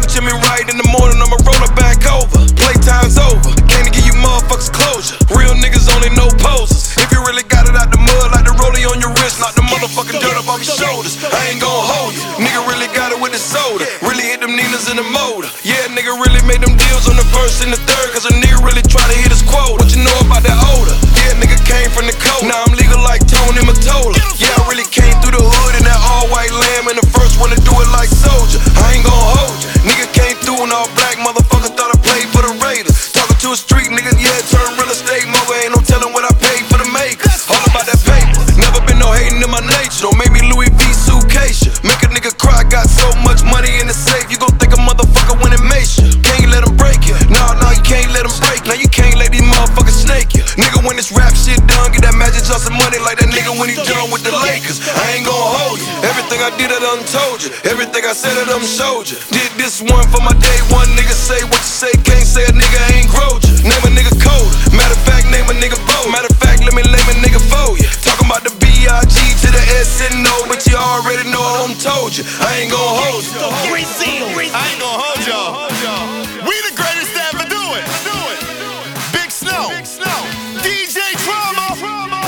watching me right in the morning, I'ma roll her back over. Playtime's over, came to give you motherfuckers closure. Real niggas only know posers. If you really got it out the mud, like the rollie on your wrist, knock the motherfucking dirt up off your shoulders. I ain't gon' hold you, nigga really got it with the soda. Really hit them Ninas in the motor. Yeah, nigga really made them deals on the first and the third, cause a nigga really try to hit his quota. What you know about that odor? Yeah, nigga came from the coast. Now I'm legal like Tony Mottola. Yeah, I really came through the hood in that all-white lamb, and the first one to do it like Soldier. I ain't gon' hold you, nigga came through in all black, motherfucker thought I played for the Raiders. Talking to a street nigga, yeah, turn real estate mogul, ain't no telling what I paid for the makers. All about that paper, never been no hating in my nature. Don't make me Louis V suitcase ya. Make a nigga cry, got so much money in the safe, you gon' think a motherfucker when it makes ya. Can't let him break ya, nah, you can't let him break. Now you can't let these motherfuckers snake ya. Nigga, when this rap shit done, get that Magic Johnson money like that nigga when he done with the Lakers. I ain't gon' hold you, everything I did I done told you, everything I said I done showed you. Did this one for my day one, nigga say what you say, can't say a nigga ain't growed you. Name a nigga colder, matter of fact, name a nigga bold. Matter of fact, let me name a nigga for you. Talking about the B-I-G to the S-N-O, but you already know I done told you. I ain't gon' hold you. I ain't gon' hold y'all. We the greatest to ever do it. Big Snow, DJ Drama.